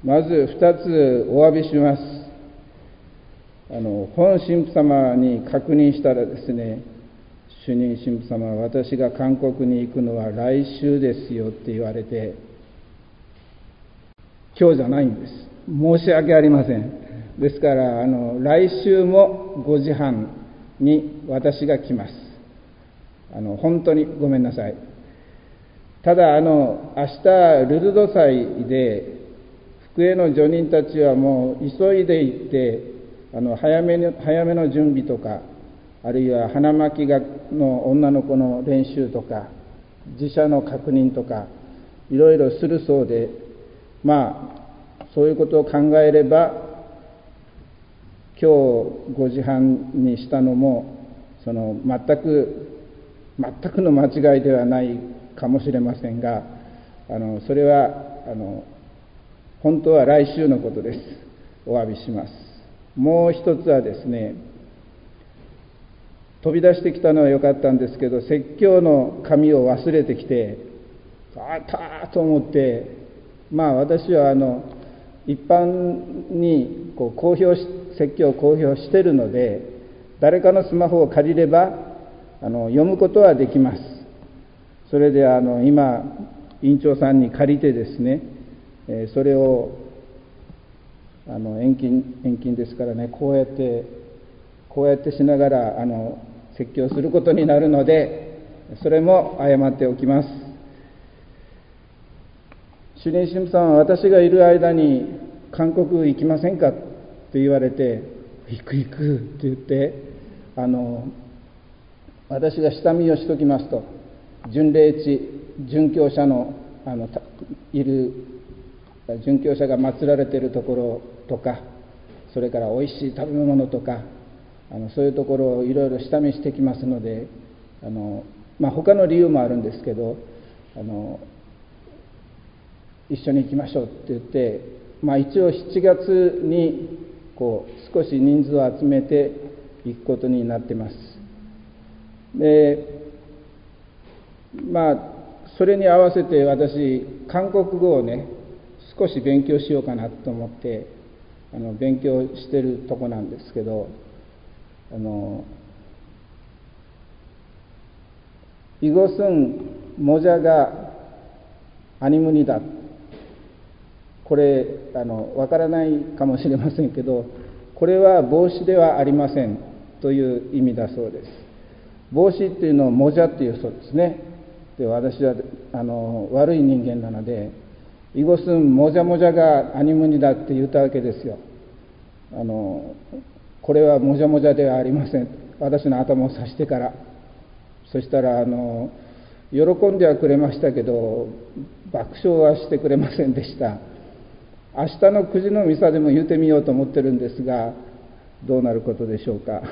まず2つお詫びします。本神父様に確認したらですね、主任神父様は私が韓国に行くのは来週ですよって言われて、今日じゃないんです。申し訳ありません。ですから来週も5時半に私が来ます。本当にごめんなさい。ただ明日ルルド祭で福江の叙人たちはもう急いで行って早めの準備とか、あるいは花巻の女の子の練習とか自社の確認とかいろいろするそうで、そういうことを考えれば今日5時半にしたのも全くの間違いではないかもしれませんが、それは本当は来週のことです。お詫びします。もう一つはですね、飛び出してきたのは良かったんですけど、説教の紙を忘れてきて、あったと思って、私は一般に説教を公表しているので、誰かのスマホを借りれば読むことはできます。それで今院長さんに借りてですね、それを遠近ですからね、こうやってしながら説教することになるので、それも謝っておきます。主任神父さんは私がいる間に韓国行きませんかと言われて、行くって言って、私が下見をしときますと、巡礼地、殉教者のいる殉教者が祀られているところとか、それからおいしい食べ物とか、そういうところをいろいろ下見してきますので、他の理由もあるんですけど、一緒に行きましょうって言って、一応7月に少し人数を集めて行くことになってます。で、それに合わせて私韓国語をね少し勉強しようかなと思って勉強してるとこなんですけど、이것은 모자가 아니문이다。これわからないかもしれませんけど、これは帽子ではありませんという意味だそうです。帽子っていうのをモジャっていうそうですね。で、私は悪い人間なので、이것은モジャモジャがアニムニだって言ったわけですよ。これはモジャモジャではありません。私の頭を刺してから。そしたら喜んではくれましたけど、爆笑はしてくれませんでした。明日の9時のミサでも言ってみようと思ってるんですが、どうなることでしょうか。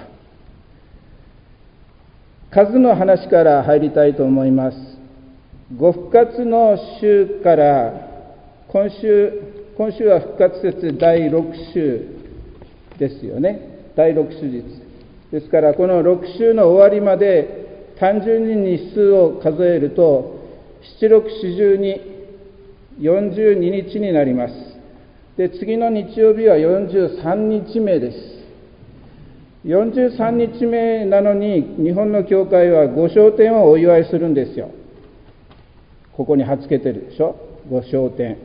数の話から入りたいと思います。ご復活の週から今週は復活節第6週ですよね。第6週日ですから、この6週の終わりまで単純に日数を数えると7、6、4、12、42日になります。で、次の日曜日は43日目です。43日目なのに日本の教会は御昇天をお祝いするんですよ。ここに貼っつけてるでしょ、御昇天。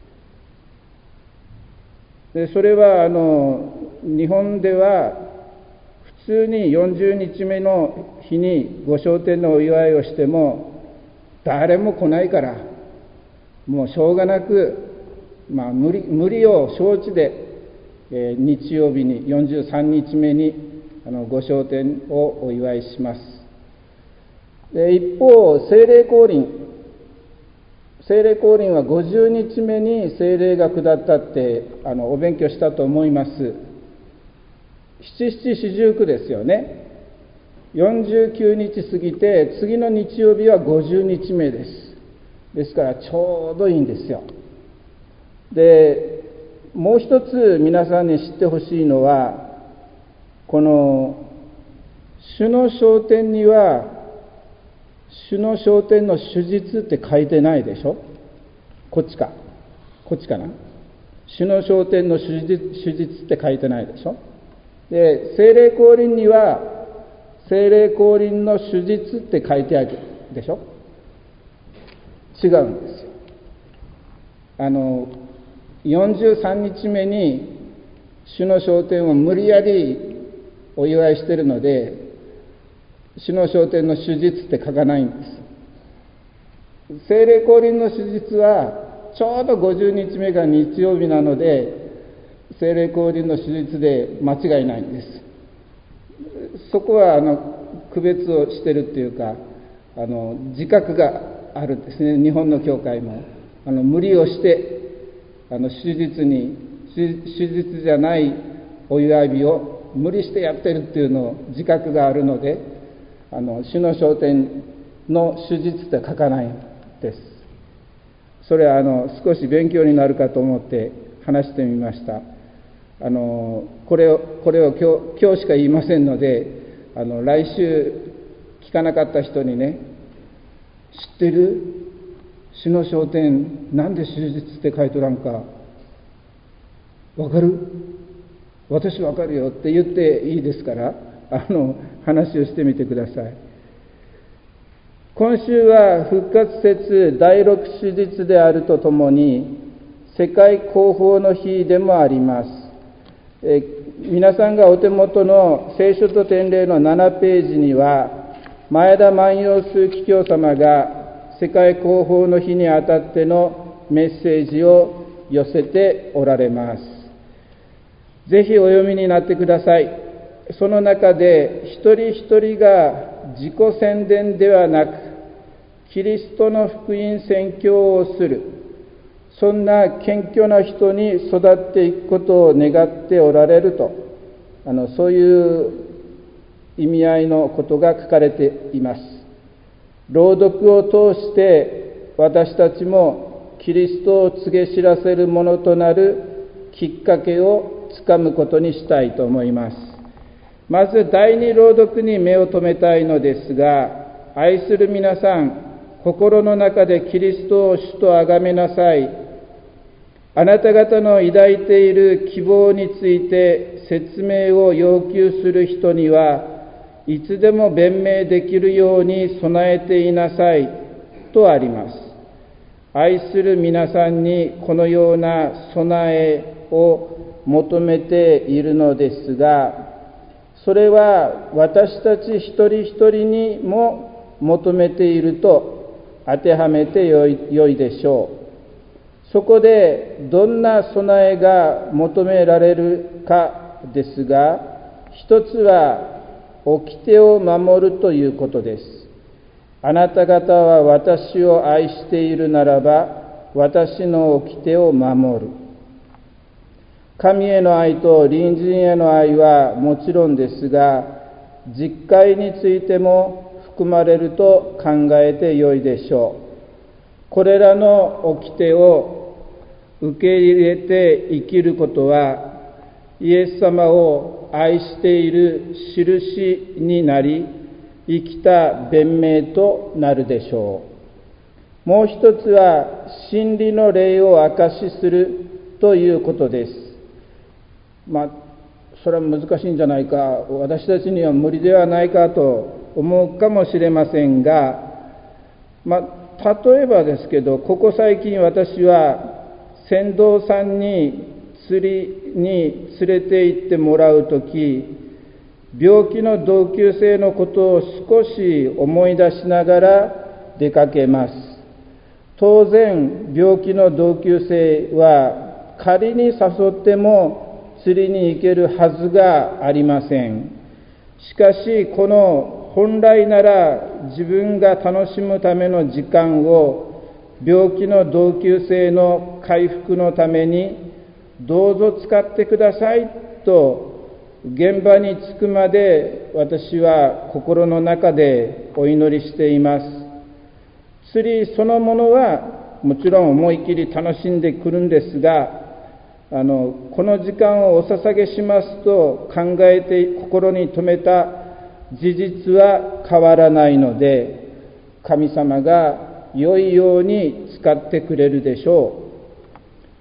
で、それは日本では普通に40日目の日に御昇天のお祝いをしても誰も来ないから、もうしょうがなく、無理を承知で、日曜日に43日目に御昇天をお祝いします。で、一方聖霊降臨は50日目に聖霊が下ったってお勉強したと思います。七七四十九ですよね。49日過ぎて次の日曜日は50日目です。ですからちょうどいいんですよ。で、もう一つ皆さんに知ってほしいのは、この主の昇天には主の昇天の主日って書いてないでしょ。こっちかな。 主の昇天の手術って書いてないでしょ。で、聖霊降臨には聖霊降臨の手術って書いてあるでしょ。違うんですよ。43日目に主の昇天を無理やりお祝いしているので、主の昇天の手術って書かないんです。聖霊降臨の手術はちょうど50日目が日曜日なので、聖霊降臨の手術で間違いないんです。そこは区別をしているっていうか、自覚があるんですね。日本の教会も無理をして手術じゃないお祝い日を無理してやってるっていうのを自覚があるので、主の昇天の手術って書かないんです。それは少し勉強になるかと思って話してみました。これを今日しか言いませんので、来週聞かなかった人にね、知ってる？主の昇天なんで手術って書いとらんかわかる？私わかるよって言っていいですから、話をしてみてください。今週は復活節第6手術であるとともに世界広報の日でもあります。皆さんがお手元の聖書と典礼の7ページには、前田万葉枢機卿様が世界広報の日にあたってのメッセージを寄せておられます。ぜひお読みになってください。その中で一人一人が自己宣伝ではなく、キリストの福音宣教をする、そんな謙虚な人に育っていくことを願っておられると、そういう意味合いのことが書かれています。朗読を通して私たちもキリストを告げ知らせるものとなるきっかけをつかむことにしたいと思います。まず第2朗読に目を留めたいのですが、愛する皆さん、心の中でキリストを主と崇めなさい。あなた方の抱いている希望について説明を要求する人にはいつでも弁明できるように備えていなさいとあります。愛する皆さんにこのような備えを求めているのですが、それは私たち一人一人にも求めていると当てはめてよいでしょう。そこでどんな備えが求められるかですが、一つは掟を守るということです。あなた方は私を愛しているならば、私の掟を守る。神への愛と隣人への愛はもちろんですが、実戒についても含まれると考えてよいでしょう。これらの掟を受け入れて生きることは、イエス様を愛している印になり、生きた弁明となるでしょう。もう一つは、真理の霊を証しするということです。それは難しいんじゃないか、私たちには無理ではないかと思うかもしれませんが、例えばですけど、ここ最近私は船頭さんに釣りに連れて行ってもらうとき、病気の同級生のことを少し思い出しながら出かけます。当然、病気の同級生は仮に誘っても釣りに行けるはずがありません。しかし、この本来なら自分が楽しむための時間を病気の同級生の回復のためにどうぞ使ってくださいと現場に着くまで私は心の中でお祈りしています。釣りそのものはもちろん思い切り楽しんでくるんですが、この時間をお捧げしますと考えて心に留めた事実は変わらないので、神様が良いように使ってくれるでしょう。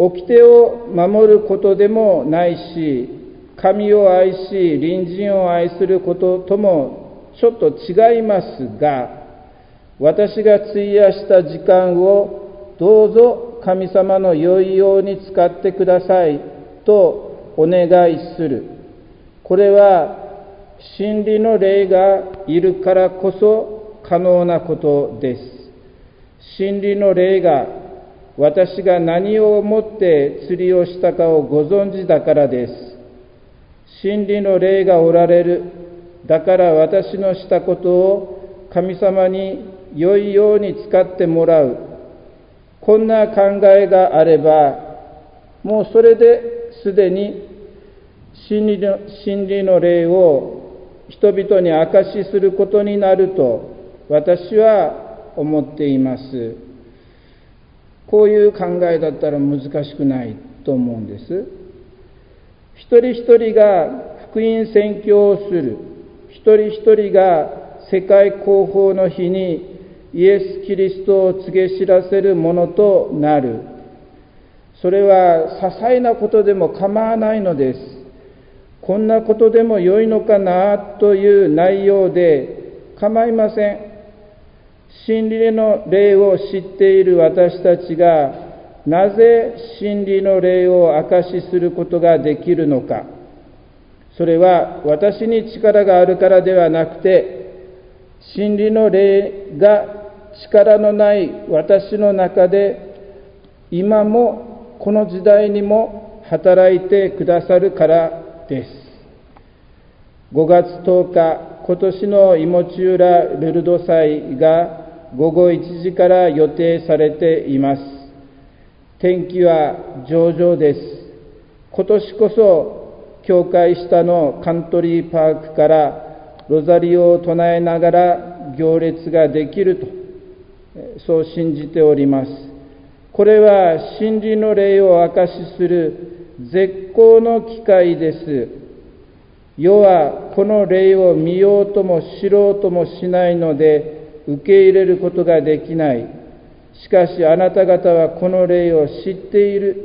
掟を守ることでもないし、神を愛し隣人を愛することともちょっと違いますが、私が費やした時間をどうぞ神様の良いように使ってくださいとお願いする。これは真理の霊がいるからこそ可能なことです。真理の霊が私が何を思って釣りをしたかをご存知だからです。真理の霊がおられる。だから私のしたことを神様に良いように使ってもらう。こんな考えがあれば、もうそれですでに真理の霊を人々に証しすることになると私は思っています。こういう考えだったら難しくないと思うんです。一人一人が福音宣教をする。一人一人が世界広報の日にイエス・キリストを告げ知らせるものとなる。それは些細なことでも構わないのです。こんなことでも良いのかなという内容で構いません。真理の霊を知っている私たちがなぜ真理の霊を証しすることができるのか。それは私に力があるからではなくて、真理の霊が力のない私の中で今もこの時代にも働いてくださるからです。5月10日、今年の芋地浦ルルド祭が午後1時から予定されています。天気は上々です。今年こそ教会下のカントリーパークからロザリオを唱えながら行列ができると、そう信じております。これは真理の霊を証しする絶好の機会です。世はこの霊を見ようとも知ろうともしないので受け入れることができない。しかしあなた方はこの霊を知っている。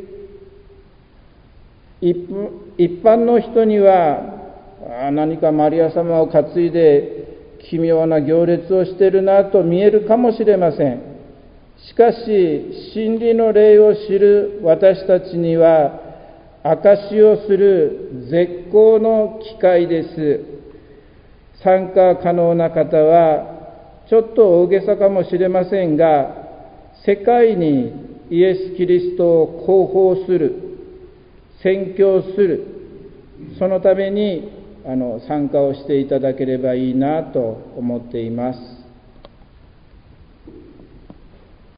一般の人には何かマリア様を担いで奇妙な行列をしているなと見えるかもしれません。しかし真理の霊を知る私たちには証しをする絶好の機会です。参加可能な方はちょっと大げさかもしれませんが、世界にイエス・キリストを広報する、宣教する、そのために参加をしていただければいいなと思っています。